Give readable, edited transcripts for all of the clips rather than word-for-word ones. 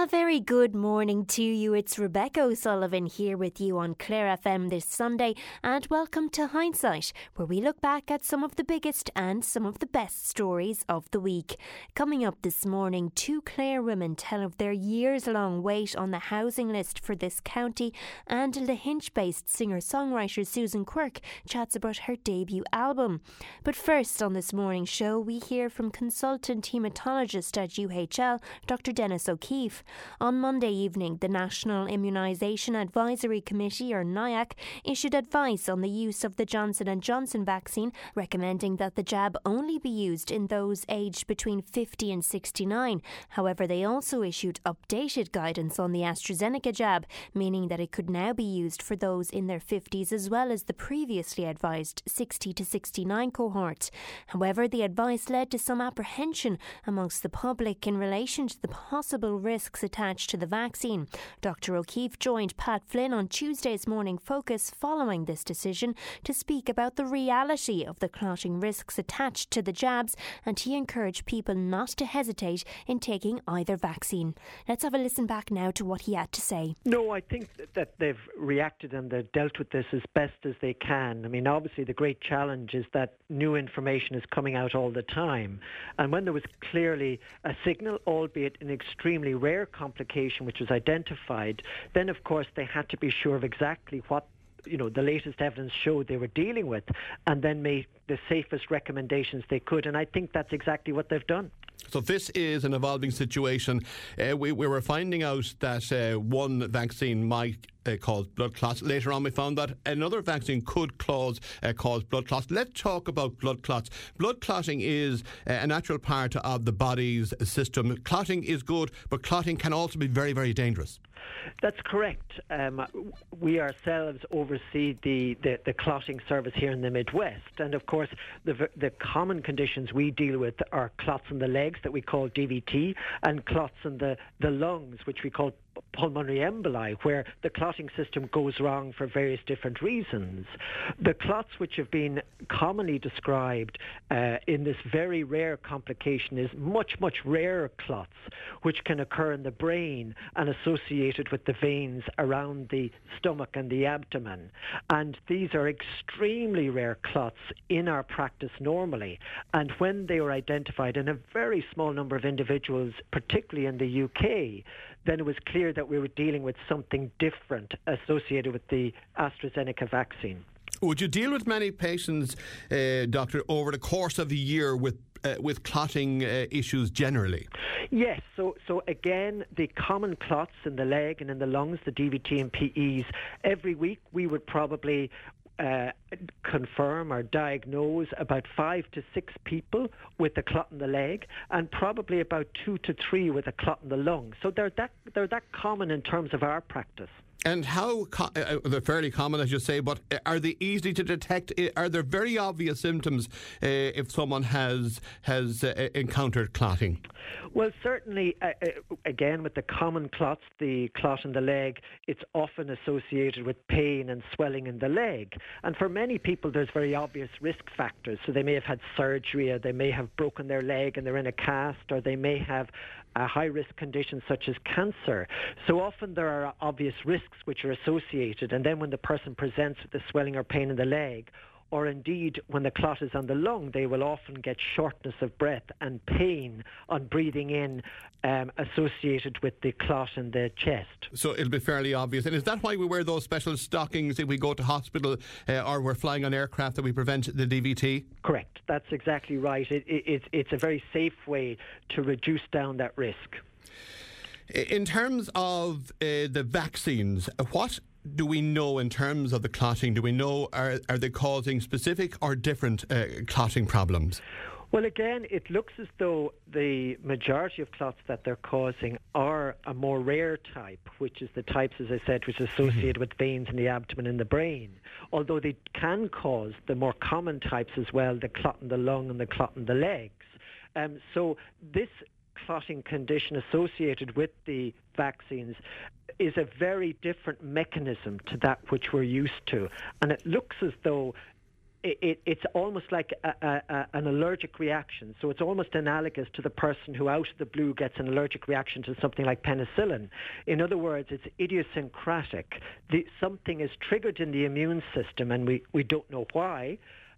very good morning to you. It's Rebecca O'Sullivan here with you on Clare FM this Sunday, and welcome to Hindsight, where we look back at some of the biggest and some of the best stories of the week. Coming up this morning, two Clare women tell of their years-long wait on the housing list for this county, and Lahinch-based singer-songwriter Susan Quirk chats about her debut album. But first on this morning's show, we hear from consultant haematologist at UHL, Dr Dennis O'Keefe. On Monday evening, the National Immunisation Advisory Committee, or NIAC, issued advice on the use of the Johnson & Johnson vaccine, recommending that the jab only be used in those aged between 50 and 69. However, they also issued updated guidance on the AstraZeneca jab, meaning that it could now be used for those in their 50s as well as the previously advised 60 to 69 cohort. However, the advice led to some apprehension amongst the public in relation to the possible risks attached to the vaccine. Dr O'Keefe joined Pat Flynn on Tuesday's Morning Focus following this decision to speak about the reality of the clotting risks attached to the jabs, and he encouraged people not to hesitate in taking either vaccine. Let's have a listen back now to what he had to say. No, I think that they've reacted and they've dealt with this as best as they can. I mean, obviously the great challenge is that new information is coming out all the time. And when there was clearly a signal, albeit an extremely rare complication which was identified, then of course they had to be sure of exactly what the latest evidence showed they were dealing with, and then make the safest recommendations they could. And I think that's exactly what they've done. So this is an evolving situation. We were finding out that one vaccine might cause blood clots. Later on we found that another vaccine could cause blood clots. Let's talk about blood clots. Blood clotting is a natural part of the body's system. Clotting is good, but clotting can also be very, very dangerous. That's correct. We ourselves oversee the clotting service here in the Midwest, and of course the common conditions we deal with are clots in the legs that we call DVT, and clots in the lungs, which we call pulmonary emboli, where the clotting system goes wrong for various different reasons. The clots which have been commonly described in this very rare complication is much rarer clots which can occur in the brain and associated with the veins around the stomach and the abdomen. And these are extremely rare clots in our practice normally. And when they were identified in a very small number of individuals, particularly in the UK, then it was clear that we were dealing with something different associated with the AstraZeneca vaccine. Would you deal with many patients, Doctor, over the course of a year with clotting issues generally? Yes, so again, the common clots in the leg and in the lungs, the DVT and PEs, every week we would probably confirm or diagnose about 5 to 6 people with a clot in the leg, and probably about 2 to 3 with a clot in the lung. So they're that common in terms of our practice. And how they're fairly common, as you say, but are they easy to detect? Are there very obvious symptoms if someone has encountered clotting? Well, certainly, again, with the common clots, the clot in the leg, it's often associated with pain and swelling in the leg. And for many people, there's very obvious risk factors. So they may have had surgery, or they may have broken their leg and they're in a cast, or they may have a high-risk condition such as cancer. So often there are obvious risks which are associated, and then when the person presents with the swelling or pain in the leg, or indeed when the clot is on the lung, they will often get shortness of breath and pain on breathing in associated with the clot in the chest. So it'll be fairly obvious. And is that why we wear those special stockings if we go to hospital or we're flying on aircraft, that we prevent the DVT? Correct. That's exactly right. It's a very safe way to reduce down that risk. In terms of the vaccines, what do we know in terms of the clotting? Do we know, are they causing specific or different clotting problems? Well, again, it looks as though the majority of clots that they're causing are a more rare type, which is the types, as I said, which is associated with veins in the abdomen and the brain. Although they can cause the more common types as well, the clot in the lung and the clot in the legs. So this clotting condition associated with the vaccines is a very different mechanism to that which we're used to. And it looks as though it's almost like an allergic reaction. So it's almost analogous to the person who out of the blue gets an allergic reaction to something like penicillin. In other words, it's idiosyncratic. Something is triggered in the immune system, and we don't know why,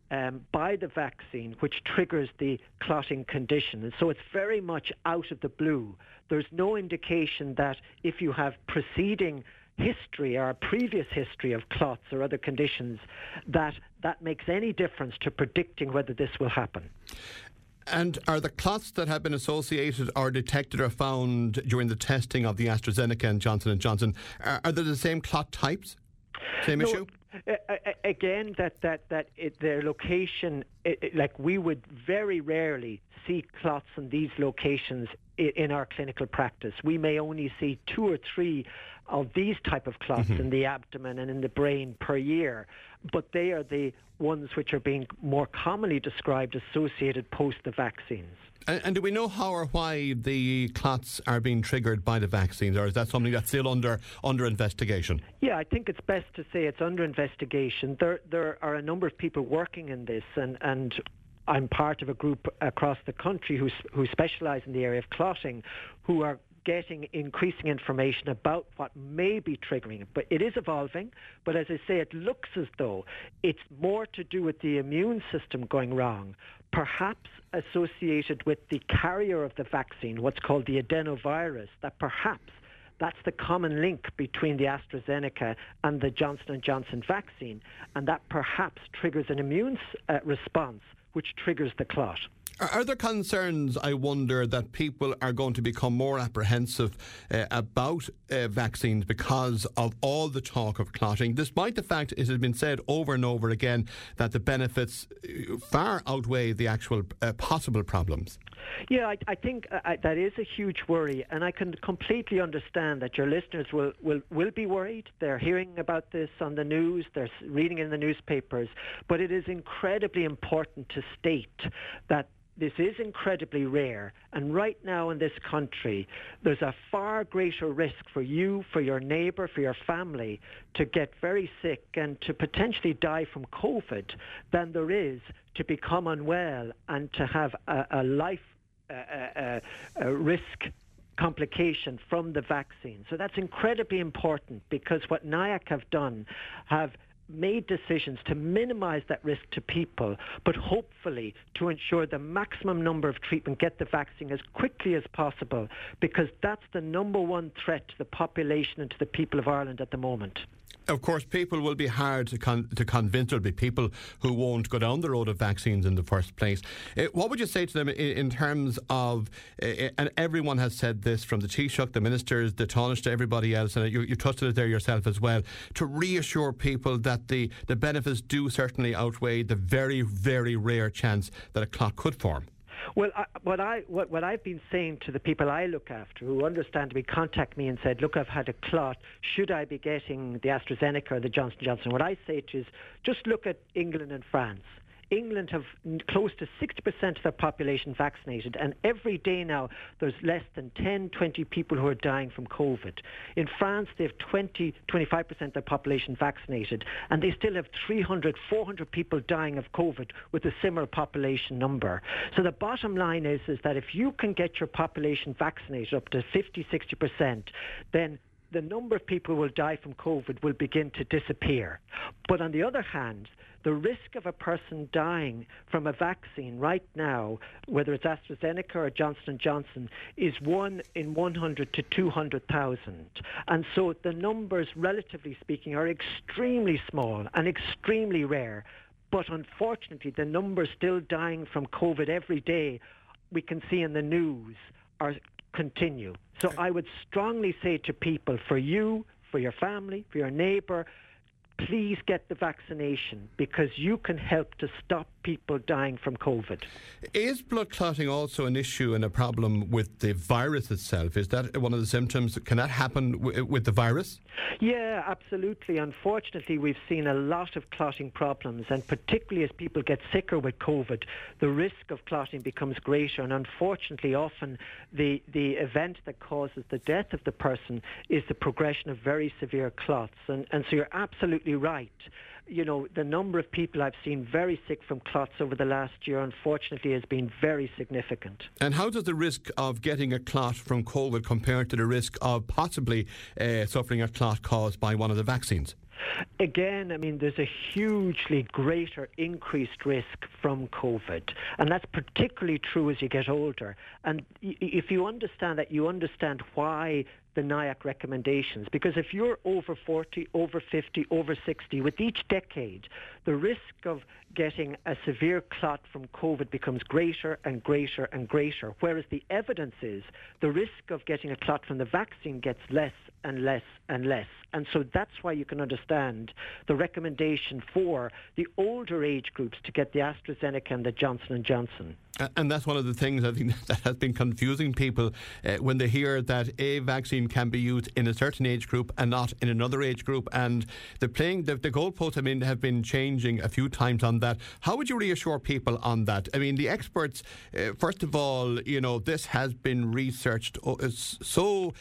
by the vaccine, which triggers the clotting condition. And so it's very much out of the blue. There's no indication that if you have preceding history or a previous history of clots or other conditions, that makes any difference to predicting whether this will happen. And are the clots that have been associated or detected or found during the testing of the AstraZeneca and Johnson & Johnson, are they the same clot types? Same issue? Again, their location, like we would very rarely see clots in these locations in our clinical practice. We may only see 2 or 3 of these type of clots in the abdomen and in the brain per year, but they are the ones which are being more commonly described associated post the vaccines. And do we know how or why the clots are being triggered by the vaccines, or is that something that's still under investigation? Yeah, I think it's best to say it's under investigation. There are a number of people working in this, and I'm part of a group across the country who specialise in the area of clotting, who are getting increasing information about what may be triggering it. But it is evolving. But as I say, it looks as though it's more to do with the immune system going wrong, perhaps associated with the carrier of the vaccine, what's called the adenovirus, that perhaps that's the common link between the AstraZeneca and the Johnson & Johnson vaccine, and that perhaps triggers an immune response which triggers the clot. Are there concerns, I wonder, that people are going to become more apprehensive about vaccines because of all the talk of clotting, despite the fact it has been said over and over again that the benefits far outweigh the actual possible problems? Yeah, I think that is a huge worry, and I can completely understand that your listeners will be worried. They're hearing about this on the news, they're reading in the newspapers, but it is incredibly important to state that this is incredibly rare, and right now in this country there's a far greater risk for you, for your neighbour, for your family to get very sick and to potentially die from COVID than there is to become unwell and to have a life risk complication from the vaccine. So that's incredibly important, because what NIAC have done have made decisions to minimise that risk to people, but hopefully to ensure the maximum number of treatment get the vaccine as quickly as possible, because that's the number one threat to the population and to the people of Ireland at the moment. Of course, people will be hard to convince. There'll be people who won't go down the road of vaccines in the first place. What would you say to them in terms of, and everyone has said this, from the Taoiseach, the ministers, the Taoiseach, to everybody else, and you touched on it there yourself as well, to reassure people that the benefits do certainly outweigh the very, very rare chance that a clot could form? Well, what I've been saying to the people I look after who understand me, contact me and said, look, I've had a clot, should I be getting the AstraZeneca or the Johnson & Johnson? What I say to is, just look at England and France. England have close to 60% of their population vaccinated, and every day now there's less than 10, 20 people who are dying from COVID. In France, they have 25% of their population vaccinated, and they still have 300, 400 people dying of COVID with a similar population number. So the bottom line is that if you can get your population vaccinated up to 50, 60%, then the number of people who will die from COVID will begin to disappear. But on the other hand, the risk of a person dying from a vaccine right now, whether it's AstraZeneca or Johnson & Johnson, is 1 in 100 to 200,000. And so the numbers, relatively speaking, are extremely small and extremely rare. But unfortunately, the numbers still dying from COVID every day, we can see in the news, are continue. So I would strongly say to people, for you, for your family, for your neighbour, please get the vaccination, because you can help to stop people dying from COVID. Is blood clotting also an issue and a problem with the virus itself? Is that one of the symptoms? Can that happen with the virus? Yeah, absolutely. Unfortunately, we've seen a lot of clotting problems, and particularly as people get sicker with COVID, the risk of clotting becomes greater, and unfortunately often the event that causes the death of the person is the progression of very severe clots. And so you're absolutely right. the number of people I've seen very sick from clots over the last year, unfortunately, has been very significant. And how does the risk of getting a clot from COVID compare to the risk of possibly suffering a clot caused by one of the vaccines? Again, I mean, there's a hugely greater increased risk from COVID, and that's particularly true as you get older. And if you understand that, you understand why the NIAC recommendations, because if you're over 40, over 50, over 60, with each decade, the risk of getting a severe clot from COVID becomes greater and greater and greater, whereas the evidence is the risk of getting a clot from the vaccine gets less and less and less. And so that's why you can understand the recommendation for the older age groups to get the AstraZeneca and the Johnson & Johnson. And that's one of the things I think that has been confusing people when they hear that a vaccine can be used in a certain age group and not in another age group. And the goalposts, I mean, have been changing a few times on that. How would you reassure people on that? I mean, the experts, first of all, this has been researched so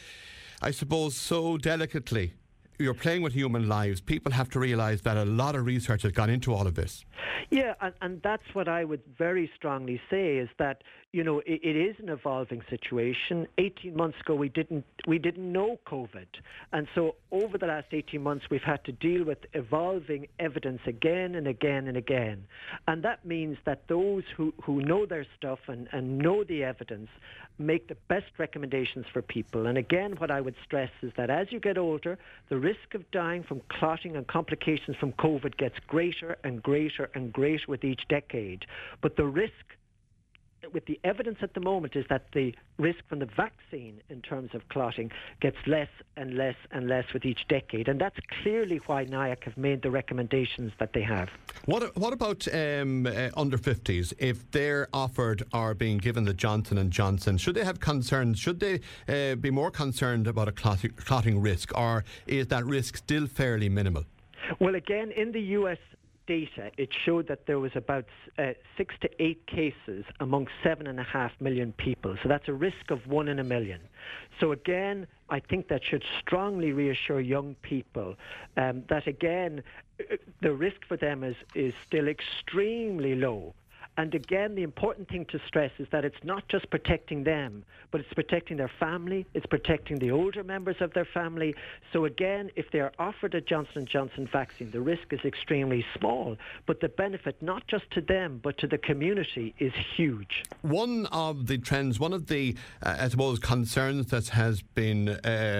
delicately. You're playing with human lives. People have to realise that a lot of research has gone into all of this. Yeah, and that's what I would very strongly say, is that, it is an evolving situation. 18 months ago, we didn't know COVID. And so over the last 18 months, we've had to deal with evolving evidence again and again and again. And that means that those who know their stuff and know the evidence make the best recommendations for people. And again, what I would stress is that as you get older, the risk of dying from clotting and complications from COVID gets greater and greater and greater with each decade. But the risk, with the evidence at the moment, is that the risk from the vaccine in terms of clotting gets less and less and less with each decade. And that's clearly why NIAC have made the recommendations that they have. What about under 50s? If they're offered or being given the Johnson & Johnson, should they have concerns? Should they be more concerned about a clotting risk, or is that risk still fairly minimal? Well, again, in the US data, it showed that there was about 6 to 8 cases among 7.5 million people. So that's a risk of 1 in a million. So again, I think that should strongly reassure young people that, again, the risk for them is still extremely low. And again, the important thing to stress is that it's not just protecting them, but it's protecting their family, it's protecting the older members of their family. So again, if they are offered a Johnson & Johnson vaccine, the risk is extremely small, but the benefit not just to them, but to the community is huge. One of the trends, one of the, I suppose, concerns that has been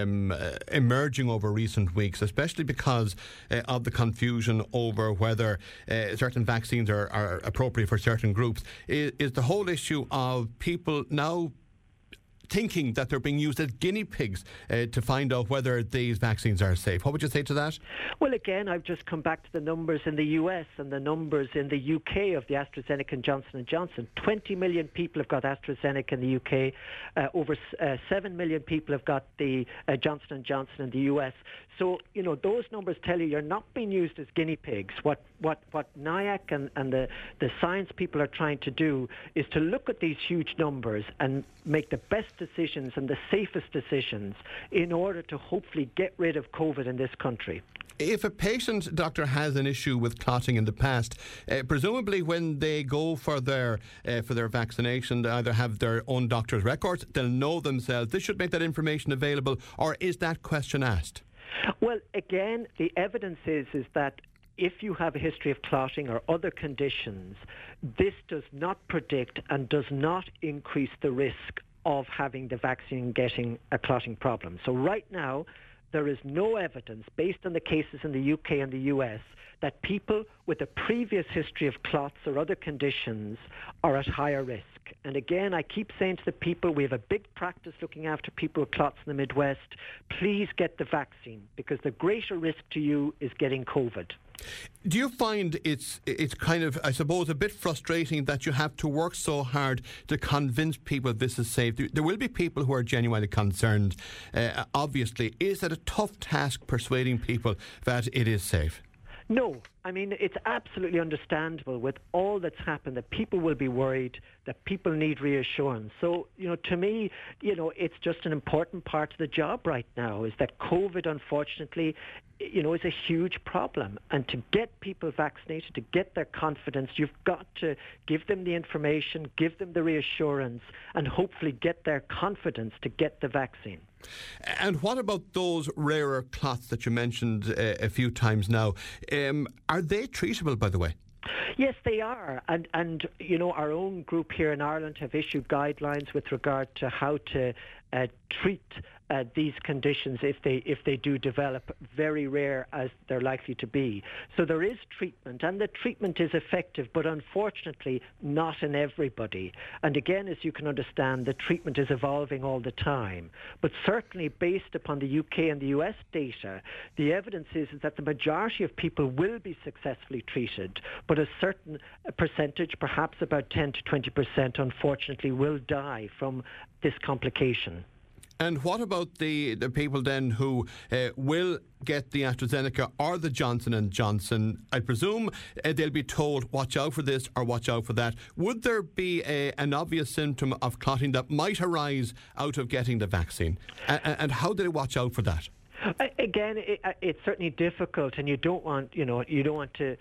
emerging over recent weeks, especially because of the confusion over whether certain vaccines are appropriate for certain groups, is the whole issue of people now thinking that they're being used as guinea pigs to find out whether these vaccines are safe. What would you say to that? Well, again, I've just come back to the numbers in the US and the numbers in the UK of the AstraZeneca and Johnson & Johnson. 20 million people have got AstraZeneca in the UK. Over 7 million people have got the Johnson & Johnson in the US. So, those numbers tell you you're not being used as guinea pigs. What NIAC and the science people are trying to do is to look at these huge numbers and make the best decisions and the safest decisions in order to hopefully get rid of COVID in this country. If a patient, doctor, has an issue with clotting in the past, presumably when they go for their vaccination, they either have their own doctor's records, they'll know themselves. They should make that information available, or is that question asked? Well, again, the evidence is that if you have a history of clotting or other conditions, this does not predict and does not increase the risk of having the vaccine getting a clotting problem. So right now, there is no evidence, based on the cases in the UK and the US, that people with a previous history of clots or other conditions are at higher risk. And again, I keep saying to the people, we have a big practice looking after people with clots in the Midwest. Please get the vaccine, because the greater risk to you is getting COVID. Do you find it's kind of, I suppose, a bit frustrating that you have to work so hard to convince people this is safe? There will be people who are genuinely concerned. Obviously, is it a tough task persuading people that it is safe? No. I mean, it's absolutely understandable with all that's happened that people will be worried. that people need reassurance. So, to me, it's just an important part of the job right now, is that COVID, unfortunately, is a huge problem. And to get people vaccinated, to get their confidence, you've got to give them the information, give them the reassurance, and hopefully get their confidence to get the vaccine. And what about those rarer clots that you mentioned a few times now? Are they treatable, by the way? Yes, they are. And our own group here in Ireland have issued guidelines with regard to how to treat these conditions if they do develop, very rare as they're likely to be. So there is treatment, and the treatment is effective, but unfortunately not in everybody. And again, as you can understand, the treatment is evolving all the time. But certainly based upon the UK and the US data, the evidence is that the majority of people will be successfully treated, but a certain percentage, perhaps about 10 to 20%, unfortunately will die from this complication. And what about the people then who will get the AstraZeneca or the Johnson & Johnson? I presume they'll be told, watch out for this or watch out for that. Would there be an obvious symptom of clotting that might arise out of getting the vaccine? And how do they watch out for that? Again, it's certainly difficult, and you don't want to,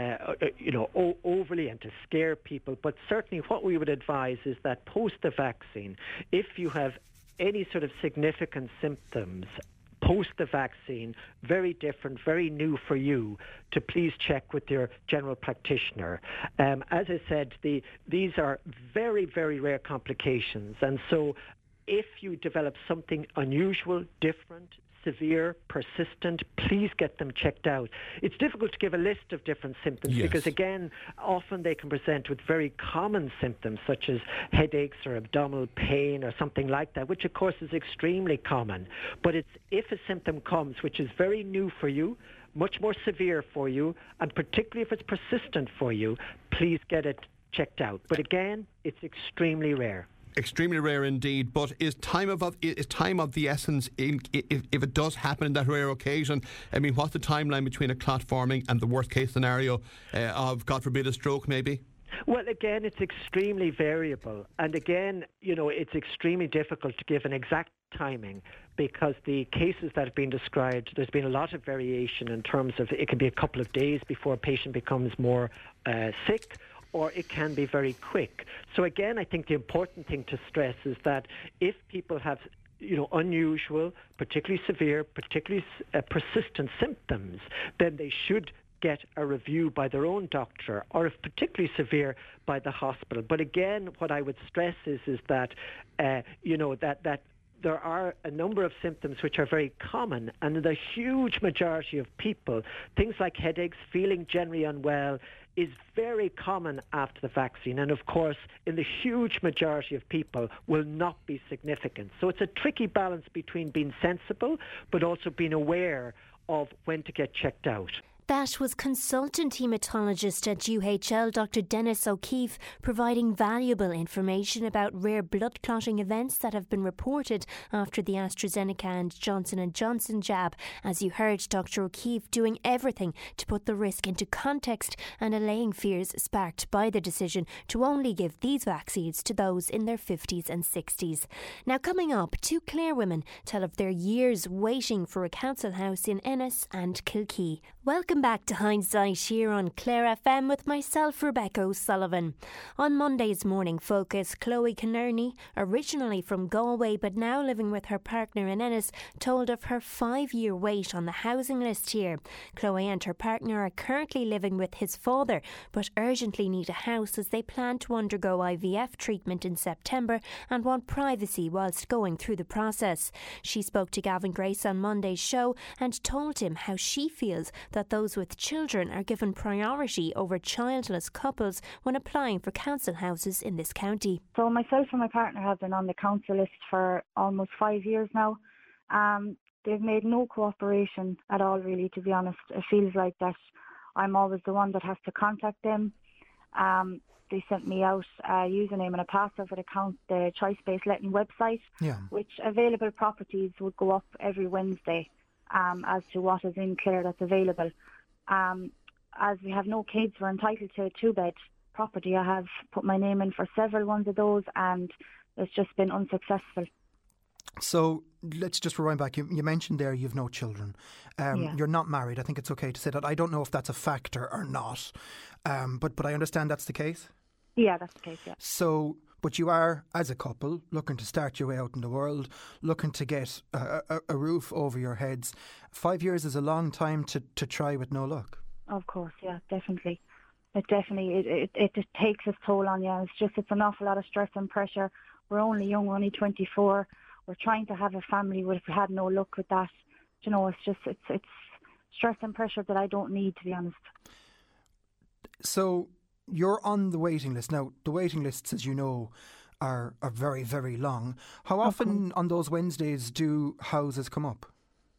overly and to scare people. But certainly, what we would advise is that post the vaccine, if you have any sort of significant symptoms post the vaccine, very different, very new for you, to please check with your general practitioner. As I said, these are very, very rare complications, and so if you develop something unusual, different, severe, persistent, please get them checked out. It's difficult to give a list of different symptoms because, again, often they can present with very common symptoms such as headaches or abdominal pain or something like that, which of course is extremely common. But it's if a symptom comes which is very new for you, much more severe for you, and particularly if it's persistent for you, please get it checked out. But again, it's extremely rare. Extremely rare indeed, but is time of the essence if it does happen in that rare occasion? I mean, what's the timeline between a clot forming and the worst case scenario of, God forbid, a stroke maybe? Well, again, it's extremely variable. And again, it's extremely difficult to give an exact timing because the cases that have been described, there's been a lot of variation in terms of it can be a couple of days before a patient becomes more sick, or it can be very quick. So again, I think the important thing to stress is that if people have unusual, particularly severe, particularly persistent symptoms, then they should get a review by their own doctor, or if particularly severe, by the hospital. But again, what I would stress is that that there are a number of symptoms which are very common, and in the huge majority of people, things like headaches, feeling generally unwell, is very common after the vaccine, and of course in the huge majority of people will not be significant. So it's a tricky balance between being sensible but also being aware of when to get checked out. That was consultant haematologist at UHL, Dr. Dennis O'Keefe, providing valuable information about rare blood clotting events that have been reported after the AstraZeneca and Johnson & Johnson jab. As you heard, Dr. O'Keefe doing everything to put the risk into context and allaying fears sparked by the decision to only give these vaccines to those in their 50s and 60s. Now coming up, two Clare women tell of their years waiting for a council house in Ennis and Kilkee. Welcome back to Hindsight here on Clare FM with myself, Rebecca O'Sullivan. On Monday's Morning Focus, Chloe Kinnerney, originally from Galway but now living with her partner in Ennis, told of her 5-year wait on the housing list here. Chloe and her partner are currently living with his father but urgently need a house as they plan to undergo IVF treatment in September and want privacy whilst going through the process. She spoke to Gavin Grace on Monday's show and told him how she feels that those with children are given priority over childless couples when applying for council houses in this county. So myself and my partner have been on the council list for almost 5 years now. They've made no cooperation at all, really, to be honest. It feels like that I'm always the one that has to contact them. They sent me out a username and a password for the choice-based letting website, which available properties would go up every Wednesday as to what is in Clare that's available. As we have no kids, we're entitled to a 2-bed property. I have put my name in for several ones of those, and it's just been unsuccessful. So let's just rewind back. You mentioned there you've no children. You're not married. I think it's okay to say that. I don't know if that's a factor or not, but I understand that's the case. Yeah, that's the case, yeah. So, but you are, as a couple, looking to start your way out in the world, looking to get a roof over your heads. 5 years is a long time to try with no luck. Of course, yeah, definitely. It takes its toll on you. It's an awful lot of stress and pressure. We're only young, we're only 24. We're trying to have a family. We've had no luck with that. You know, it's stress and pressure that I don't need, to be honest. So you're on the waiting list. Now, the waiting lists, as you know, are very, very long. How often on those Wednesdays do houses come up?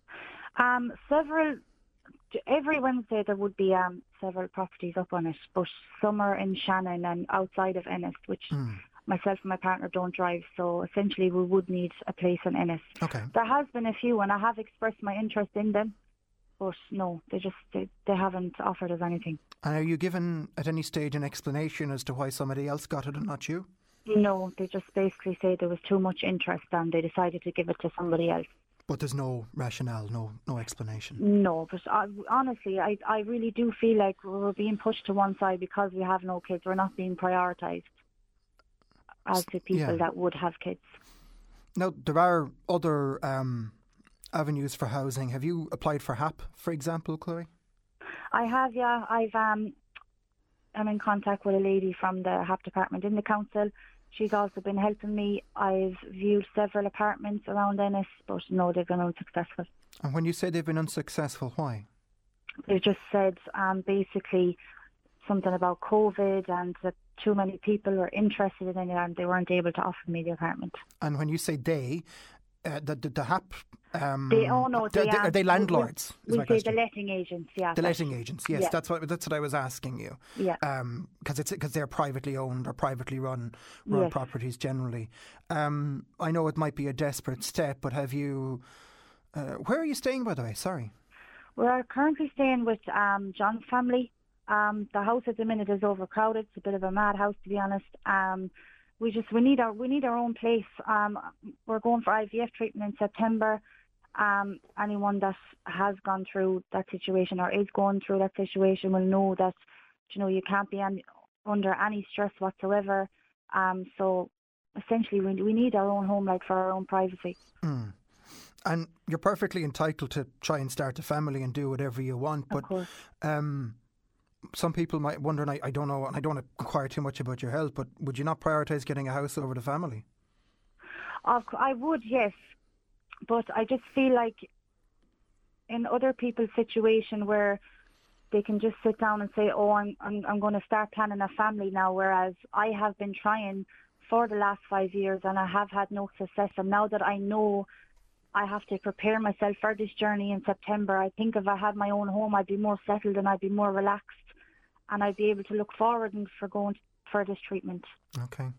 Every Wednesday there would be several properties up on it, but some are in Shannon and outside of Ennis, which myself and my partner don't drive, so essentially we would need a place in Ennis. Okay. There has been a few, and I have expressed my interest in them, but no, they haven't offered us anything. And are you given at any stage an explanation as to why somebody else got it and not you? No, they just basically say there was too much interest and they decided to give it to somebody else. But there's no rationale, no explanation? No, but honestly, I really do feel like we're being pushed to one side because we have no kids. We're not being prioritised as to people that would have kids. Now, there are other avenues for housing. Have you applied for HAP, for example, Chloe? I have, yeah. I'm in contact with a lady from the HAP department in the council. She's also been helping me. I've viewed several apartments around Ennis, but no, they've been unsuccessful. And when you say they've been unsuccessful, why? They just said basically something about COVID and that too many people were interested in it and they weren't able to offer me the apartment. And when you say they, the HAP... are they landlords? We say the letting agents, yeah. The letting agents, yes. Yeah. That's what I was asking you. Yeah. Because they're privately owned or privately run properties generally. I know it might be a desperate step, but have you... where are you staying, by the way? Sorry. We're currently staying with John's family. The house at the minute is overcrowded. It's a bit of a madhouse, to be honest. We need our own place. We're going for IVF treatment in September. Anyone that has gone through that situation or is going through that situation will know that you can't be under any stress whatsoever. So essentially, we need our own home, like for our own privacy. Mm. And you're perfectly entitled to try and start a family and do whatever you want, but some people might wonder, and I don't know, and I don't want to inquire too much about your health, but would you not prioritise getting a house over the family? I would, yes. But I just feel like in other people's situation where they can just sit down and say, oh, I'm going to start planning a family now, whereas I have been trying for the last 5 years and I have had no success. And now that I know I have to prepare myself for this journey in September, I think if I had my own home, I'd be more settled and I'd be more relaxed and I'd be able to look forward for going for this treatment. Okay.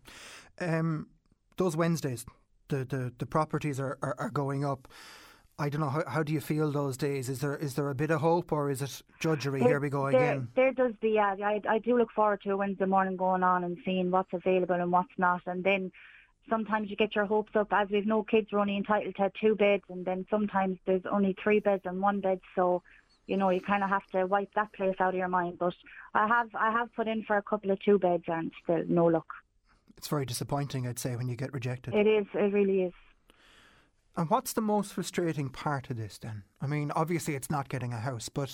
Those Wednesdays, the properties are going up. I don't know, how do you feel those days? Is there a bit of hope, or is it drudgery? Here we go again. There does be, yeah. I do look forward to a Wednesday morning going on and seeing what's available and what's not. And then sometimes you get your hopes up. As we've no kids, we're only entitled to 2 beds. And then sometimes there's only 3 beds and 1 bed. So, you kind of have to wipe that place out of your mind. But I have put in for a couple of 2 beds and still no luck. It's very disappointing, I'd say, when you get rejected. It is. It really is. And what's the most frustrating part of this then? I mean, obviously it's not getting a house, but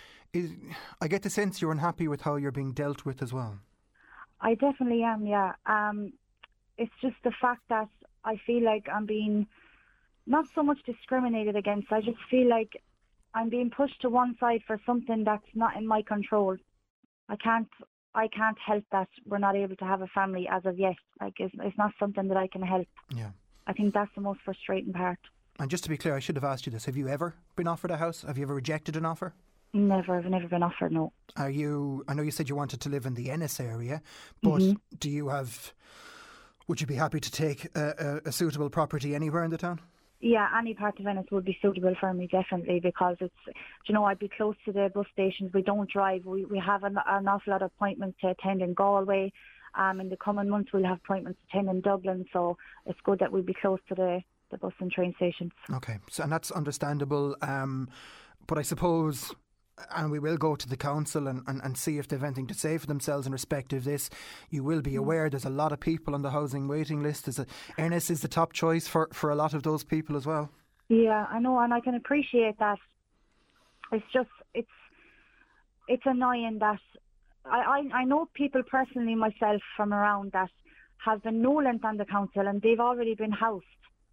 I get the sense you're unhappy with how you're being dealt with as well. I definitely am, yeah. It's just the fact that I feel like I'm being not so much discriminated against. I just feel like I'm being pushed to one side for something that's not in my control. I can't help that we're not able to have a family as of yet. Like, it's not something that I can help. Yeah. I think that's the most frustrating part. And just to be clear, I should have asked you this. Have you ever been offered a house? Have you ever rejected an offer? Never. I've never been offered, no. I know you said you wanted to live in the Ennis area, but would you be happy to take a suitable property anywhere in the town? Yeah, any part of Ennis would be suitable for me, definitely, because it's, I'd be close to the bus stations. We don't drive. We have an awful lot of appointments to attend in Galway. In the coming months, we'll have appointments to attend in Dublin, so it's good that we'll be close to the bus and train stations. Okay, so, and that's understandable. But I suppose, and we will go to the council and see if they've anything to say for themselves in respect of this. You will be aware there's a lot of people on the housing waiting list. Ennis is the top choice for a lot of those people as well. Yeah, I know, and I can appreciate that. It's just, it's annoying that I know people personally myself from around that have been no length on the council and they've already been housed.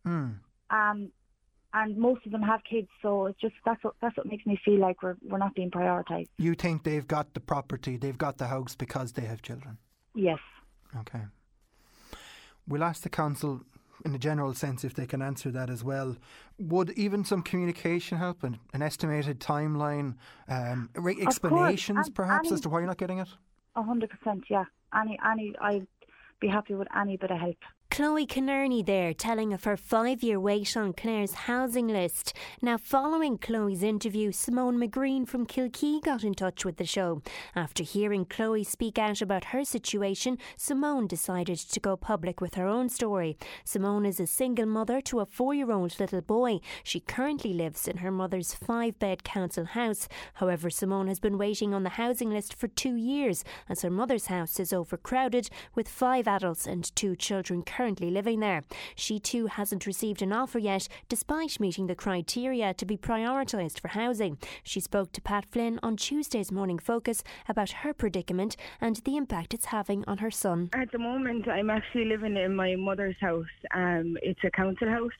And most of them have kids, so it's just that's what makes me feel like we're not being prioritised. You think they've got the property, they've got the house because they have children? Yes. Okay. We'll ask the council in a general sense if they can answer that as well. Would even some communication help, an estimated timeline, explanations perhaps as to why you're not getting it? 100%, yeah. I'd be happy with any bit of help. Chloe Kinnerney there telling of her 5-year wait on Clare's housing list. Now, following Chloe's interview, Simone McGreen from Kilkee got in touch with the show. After hearing Chloe speak out about her situation, Simone decided to go public with her own story. Simone is a single mother to a 4-year-old little boy. She currently lives in her mother's 5-bed council house. However, Simone has been waiting on the housing list for 2 years as her mother's house is overcrowded with 5 adults and 2 children currently living there. She too hasn't received an offer yet, despite meeting the criteria to be prioritised for housing. She spoke to Pat Flynn on Tuesday's Morning Focus about her predicament and the impact it's having on her son. At the moment, I'm actually living in my mother's house. It's a council house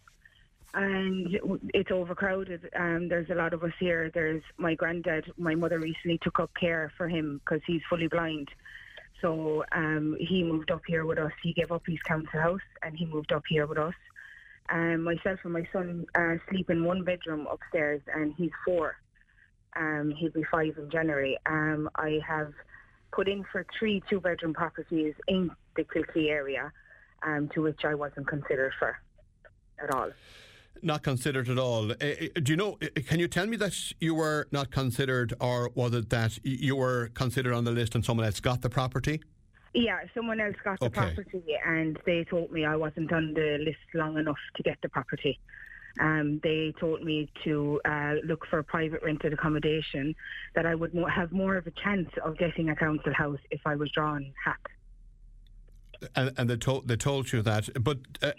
and it's overcrowded. There's a lot of us here. There's my granddad. My mother recently took up care for him because he's fully blind. So he moved up here with us. He gave up his council house and he moved up here with us. Myself and my son sleep in 1 bedroom upstairs and he's 4. He'll be 5 in January. I have put in for 3 2-bedroom properties in the Kilkee area to which I wasn't considered for at all. Not considered at all. Do you know, can you tell me that you were not considered, or was it that you were considered on the list and someone else got the property? Yeah, someone else got the property and they told me I wasn't on the list long enough to get the property. They told me to look for private rented accommodation, that I would have more of a chance of getting a council house if I was drawn HAP. And they told you that, but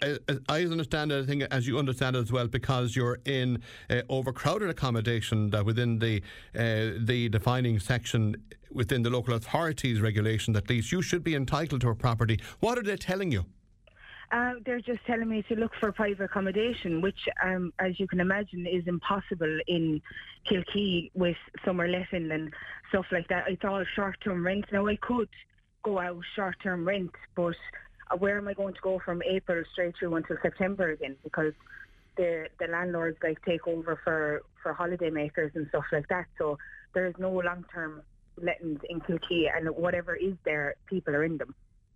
I understand it. I think, as you understand it as well, because you're in overcrowded accommodation, that within the defining section within the local authorities regulation, at least you should be entitled to a property. What are they telling you? They're just telling me to look for private accommodation, which, as you can imagine, is impossible in Kilkee with summer letting and stuff like that. It's all short-term rent. Now, I could go out short-term rent, but where am I going to go from April straight through until September again? Because the landlords take over for holiday makers and stuff like that. So there is no long-term lettings in Kilkee, and whatever is there, people are in them.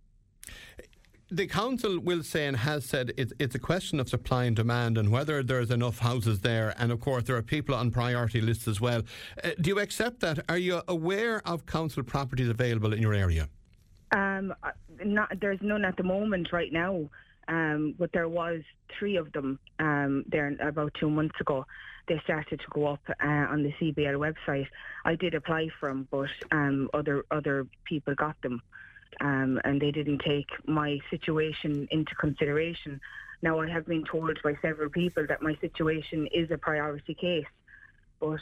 The council will say and has said it's a question of supply and demand and whether there's enough houses there, and of course there are people on priority lists as well. Do you accept that? Are you aware of council properties available in your area? There's none at the moment right now, but there was 3 of them there about 2 months ago. They started to go up on the CBL website. I did apply for them, but other people got them, and they didn't take my situation into consideration. Now, I have been told by several people that my situation is a priority case, but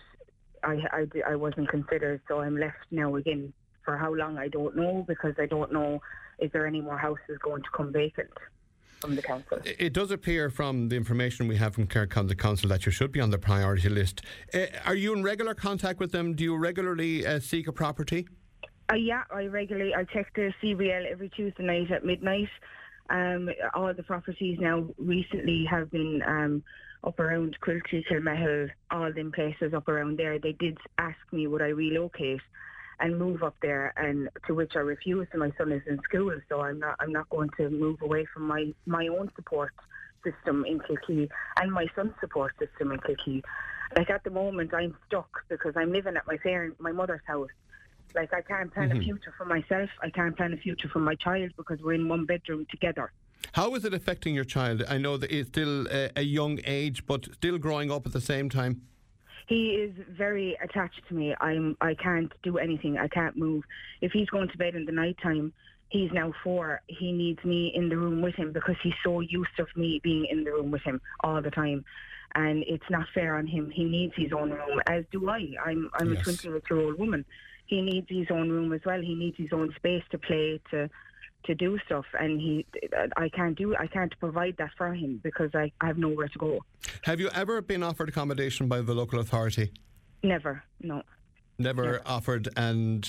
I wasn't considered, so I'm left now again. For how long, I don't know, because I don't know is there any more houses going to come vacant from the council. It does appear from the information we have from Clare County Council that you should be on the priority list. Are you in regular contact with them? Do you regularly seek a property? Yeah, I check the CBL every Tuesday night at midnight. All the properties now recently have been up around Quilty, Kilmehel, all them places up around there. They did ask me would I relocate and move up there, and to which I refused. And my son is in school, so I'm not going to move away from my own support system in Kilkee and my son's support system in Kilkee. Like at the moment, I'm stuck because I'm living at my mother's house. Like I can't plan a future for myself. I can't plan a future for my child because we're in one bedroom together. How is it affecting your child? I know that it's still a young age, but still growing up at the same time. He is very attached to me. I can't do anything. I can't move. If he's going to bed in the night time, he's now 4. He needs me in the room with him because he's so used to me being in the room with him all the time. And it's not fair on him. He needs his own room, as do I. I'm a 28-year-old woman. He needs his own room as well. He needs his own space to play, to do stuff, and I can't provide that for him because I have nowhere to go. Have you ever been offered accommodation by the local authority? Never, no. Never offered, and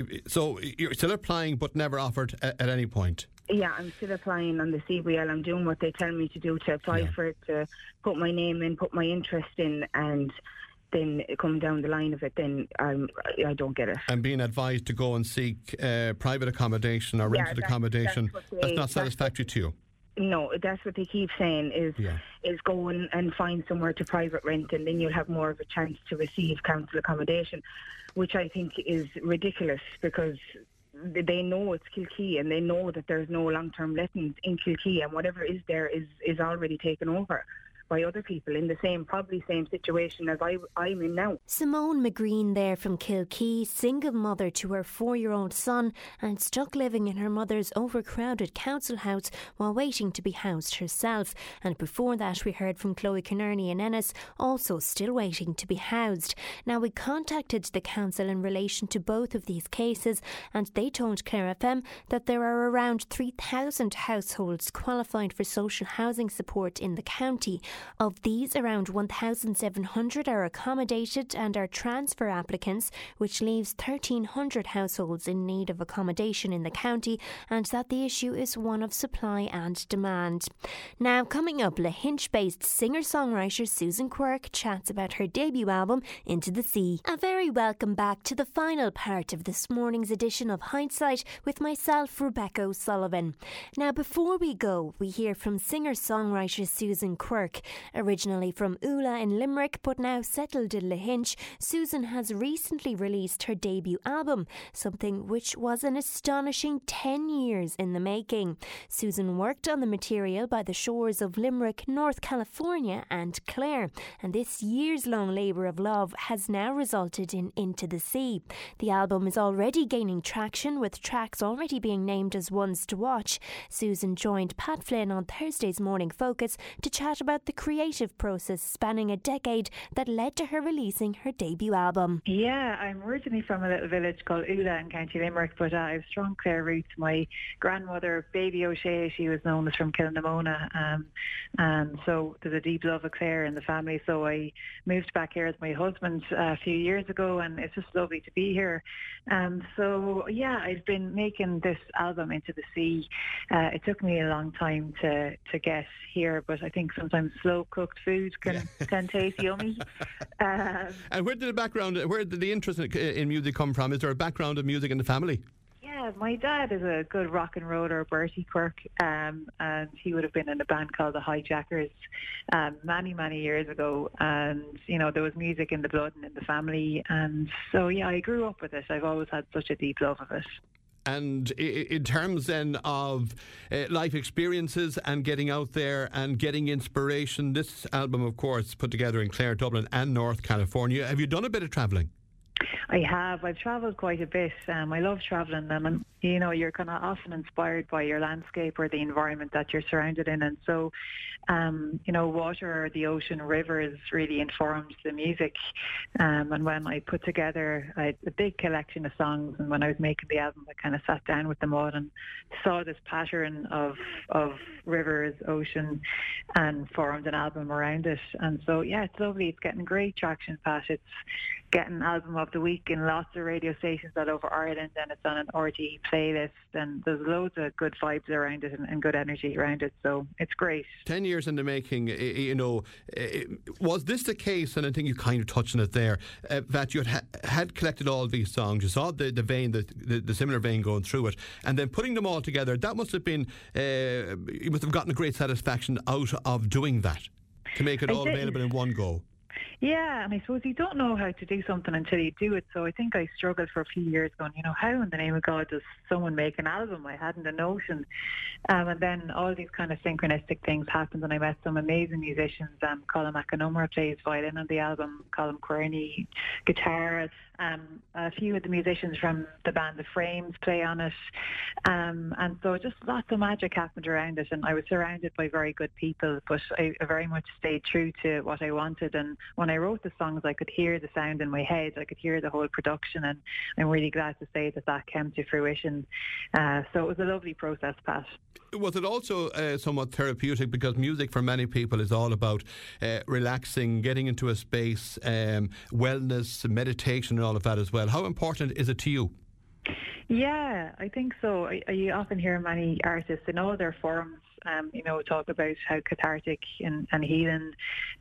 so you're still applying but never offered at any point? Yeah, I'm still applying on the CBL. I'm doing what they tell me to do, to apply for it, to put my name in, put my interest in, and then come down the line of it, then I don't get it. And being advised to go and seek private accommodation or rented accommodation, that's not satisfactory to you? No, that's what they keep saying is go and find somewhere to private rent, and then you'll have more of a chance to receive council accommodation, which I think is ridiculous because they know it's Kilkee and they know that there's no long-term lettings in Kilkee, and whatever is there is already taken over by other people in the probably same situation as I'm in now. Simone McGreen there from Kilkee, single mother to her 4-year-old son and stuck living in her mother's overcrowded council house while waiting to be housed herself. And before that we heard from Chloe Kearney in Ennis, also still waiting to be housed. Now we contacted the council in relation to both of these cases and they told Clare FM that there are around 3,000 households qualified for social housing support in the county. Of these, around 1,700 are accommodated and are transfer applicants, which leaves 1,300 households in need of accommodation in the county, and that the issue is one of supply and demand. Now, coming up, Lahinch-based singer-songwriter Susan Quirk chats about her debut album, Into the Sea. A very welcome back to the final part of this morning's edition of Hindsight with myself, Rebecca O'Sullivan. Now, before we go, we hear from singer-songwriter Susan Quirk. Originally from Ula in Limerick but now settled in Lahinch, Susan has recently released her debut album, something which was an astonishing 10 years in the making. Susan worked on the material by the shores of Limerick, North California and Clare, and this years-long labour of love has now resulted in Into the Sea. The album is already gaining traction, with tracks already being named as ones to watch. Susan joined Pat Flynn on Thursday's Morning Focus to chat about the creative process spanning a decade that led to her releasing her debut album. Yeah, I'm originally from a little village called Ula in County Limerick, but I have strong Clare roots. My grandmother, Baby O'Shea, she was known as from Kilnamona, and so there's a deep love of Clare in the family. So I moved back here with my husband a few years ago, and it's just lovely to be here. So yeah, I've been making this album Into the Sea. It took me a long time to get here, but I think sometimes slow cooked food can taste yummy. And where did the interest in music come from? Is there a background of music in the family? Yeah, my dad is a good rock and roller, Bertie Quirk, and he would have been in a band called the Hijackers many years ago. And you know, there was music in the blood and in the family, and so yeah, I grew up with it. I've always had such a deep love of it. And in terms then of life experiences and getting out there and getting inspiration, this album, of course, put together in Clare, Dublin and North California. Have you done a bit of travelling? I have. I've travelled quite a bit. I love travelling, and you know, you're kind of often inspired by your landscape or the environment that you're surrounded in, and so you know, water, the ocean, rivers really informs the music. And when I put together a big collection of songs, and when I was making the album, I kind of sat down with them all and saw this pattern of rivers, ocean, and formed an album around it. And so yeah, it's lovely. It's getting great traction, Pat. It's getting Album of the Week week in lots of radio stations all over Ireland, and it's on an RTE playlist, and there's loads of good vibes around it and good energy around it, so it's great. 10 years in the making, was this the case, and I think you kind of touched on it there, that you had collected all these songs, you saw the vein, the similar vein going through it, and then putting them all together, that must have been, you must have gotten a great satisfaction out of doing that, to make it all available in one go. Yeah, and I suppose you don't know how to do something until you do it. So I think I struggled for a few years going, how in the name of God does someone make an album? I hadn't a notion. And then all these kind of synchronistic things happened, and I met some amazing musicians. Colin McAnummer plays violin on the album, Colin Querney guitar. A few of the musicians from the band The Frames play on it. And so just lots of magic happened around it, and I was surrounded by very good people, but I very much stayed true to what I wanted. And when I wrote the songs, I could hear the sound in my head, I could hear the whole production, and I'm really glad to say that came to fruition. So it was a lovely process, Pat. Was it also somewhat therapeutic, because music for many people is all about relaxing, getting into a space, wellness, meditation and all of that as well? How important is it to you? Yeah, I think so. You often hear many artists in all their forms talk about how cathartic and healing,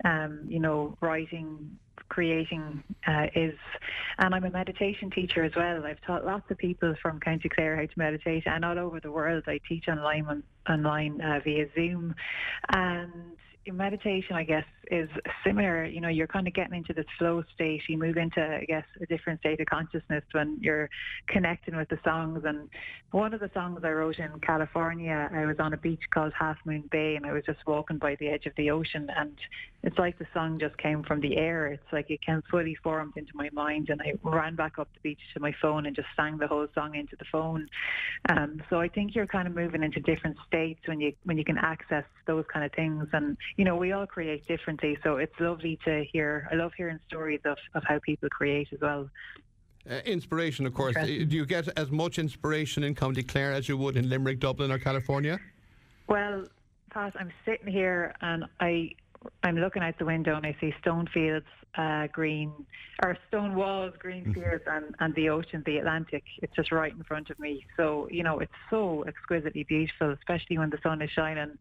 writing, creating is. And I'm a meditation teacher as well. I've taught lots of people from County Clare how to meditate, and all over the world. I teach online via Zoom. And meditation, I guess, is similar. You're kind of getting into this flow state. You move into, I guess, a different state of consciousness when you're connecting with the songs. And one of the songs I wrote in California, I was on a beach called Half Moon Bay, and I was just walking by the edge of the ocean, and it's like the song just came from the air. It's like it came fully formed into my mind, and I ran back up the beach to my phone and just sang the whole song into the phone. So I think you're kind of moving into different states when you can access those kind of things. And we all create differently, so it's lovely to hear. I love hearing stories of how people create as well. Inspiration, of course. Do you get as much inspiration in County Clare as you would in Limerick, Dublin or California? Well, Pat, I'm sitting here and I'm looking out the window and I see stone fields, green, or stone walls, green fields, and the ocean, the Atlantic. It's just right in front of me. So, it's so exquisitely beautiful, especially when the sun is shining.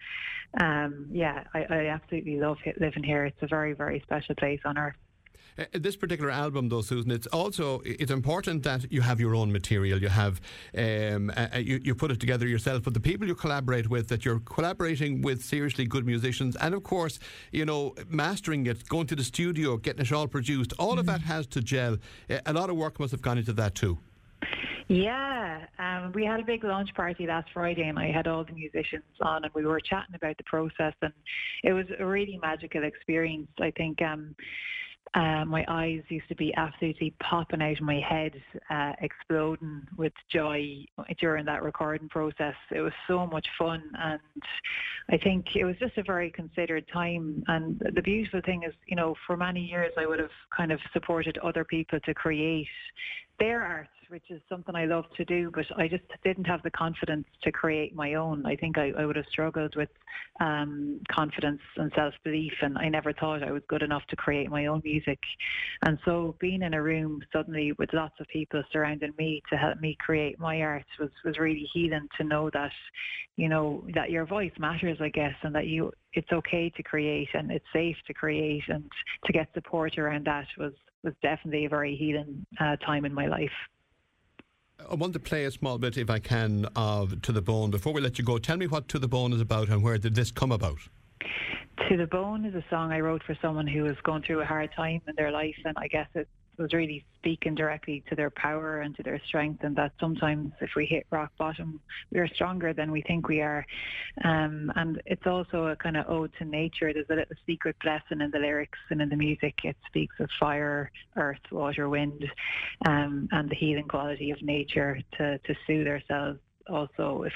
I absolutely love living here. It's a very, very special place on earth. This particular album, though, Susan, it's important that you have your own material. You have you put it together yourself, but the people you collaborate with, that you're collaborating with seriously good musicians, and of course, mastering it, going to the studio, getting it all produced, all of that has to gel. A lot of work must have gone into that too. Yeah, we had a big launch party last Friday, and I had all the musicians on, and we were chatting about the process, and it was a really magical experience. I think my eyes used to be absolutely popping out of my head, exploding with joy during that recording process. It was so much fun, and I think it was just a very considered time. And the beautiful thing is, for many years I would have kind of supported other people to create their art, which is something I love to do, but I just didn't have the confidence to create my own. I think I would have struggled with confidence and self-belief, and I never thought I was good enough to create my own music. And so being in a room suddenly with lots of people surrounding me to help me create my art was really healing, to know that, that your voice matters, I guess, and that it's okay to create, and it's safe to create, and to get support around that was definitely a very healing time in my life. I want to play a small bit, if I can, of To the Bone. Before we let you go, tell me what To the Bone is about, and where did this come about? To the Bone is a song I wrote for someone who was going through a hard time in their life, and I guess it was really speaking directly to their power and to their strength, and that sometimes if we hit rock bottom, we are stronger than we think we are. And it's also a kind of ode to nature. There's a little secret blessing in the lyrics and in the music. It speaks of fire, earth, water, wind, and the healing quality of nature to soothe ourselves also if we're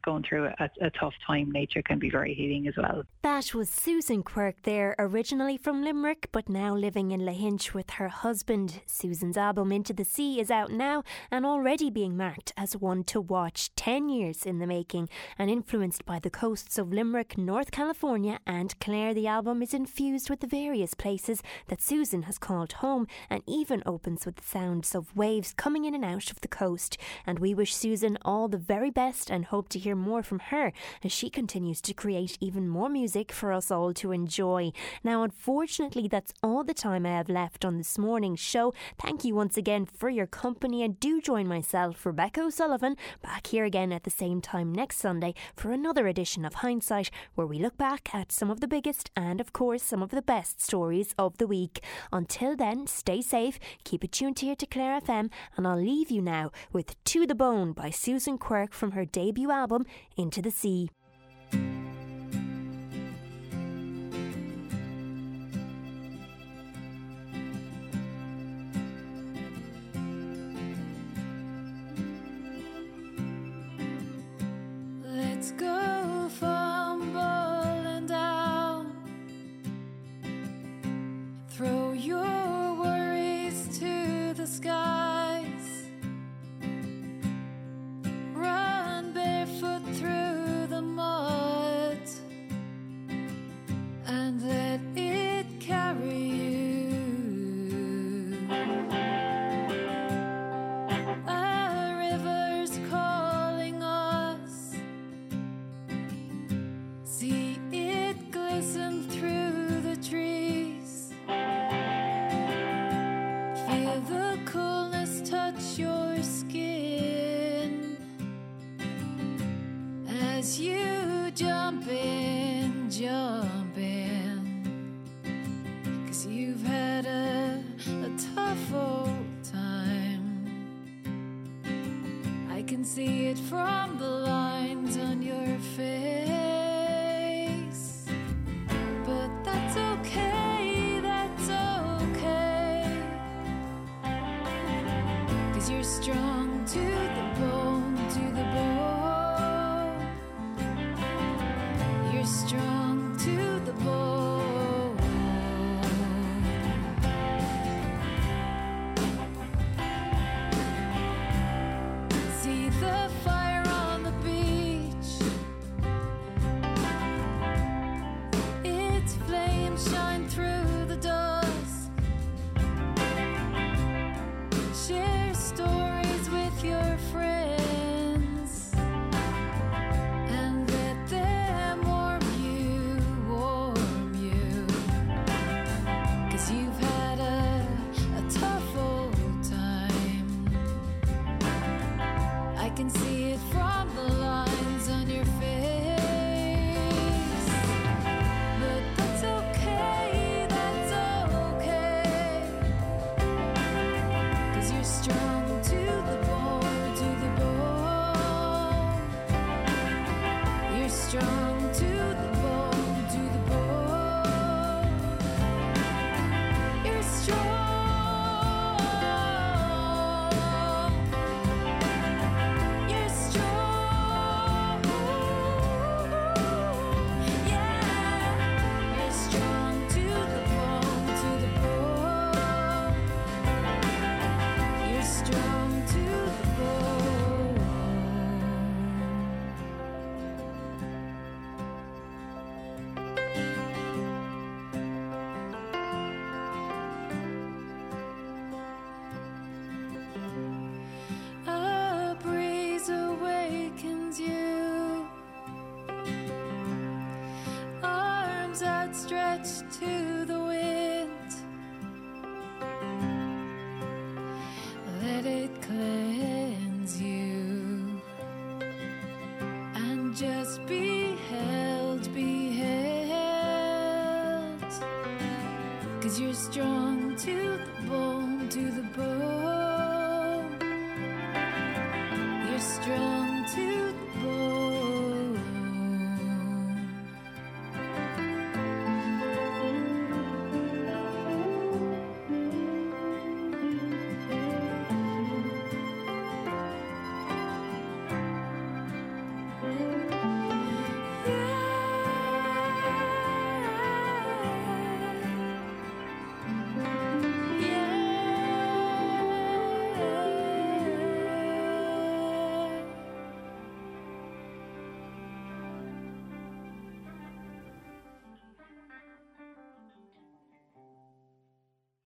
going through a tough time, nature can be very healing as well. That was Susan Quirke there, originally from Limerick but now living in Lahinch with her husband. Susan's album Into the Sea is out now and already being marked as one to watch. 10 years in the making and influenced by the coasts of Limerick, North California and Clare. The album is infused with the various places that Susan has called home and even opens with the sounds of waves coming in and out of the coast. And we wish Susan all the very best and hope to hear more from her as she continues to create even more music for us all to enjoy. Now, unfortunately, that's all the time I have left on this morning's show. Thank you once again for your company, and do join myself, Rebecca O'Sullivan, back here again at the same time next Sunday for another edition of Hindsight, where we look back at some of the biggest and, of course, some of the best stories of the week. Until then, stay safe, keep it tuned here to Clare FM, and I'll leave you now with To the Bone by Susan Quirke from her debut album Into the Sea. Let's go fumbling down. Throw your worries to the skies. Run barefoot through the mud and let it carry you. A river's calling us. See it glisten through the trees. Feel the coolness touch your skin as you jump in, 'cause you've had a tough old time. I can see it from the lines on your face, but that's okay, 'cause you're strong to the bone, you're strong to the bone. See the fire on the beach, its flames shine through the dusk. Share stories with your friends and let them warm you, 'cause you've had a tough old time. I can see it from the lines on your face, but that's okay, 'cause you're strong to the bone, you're strong to the bone, you're strong, you're strong, yeah, you're strong to the bone, you're strong to the bone. A breeze awakens you, arms outstretched to the wind. Let it cleanse you and just be held, 'cause you're strong to the bone.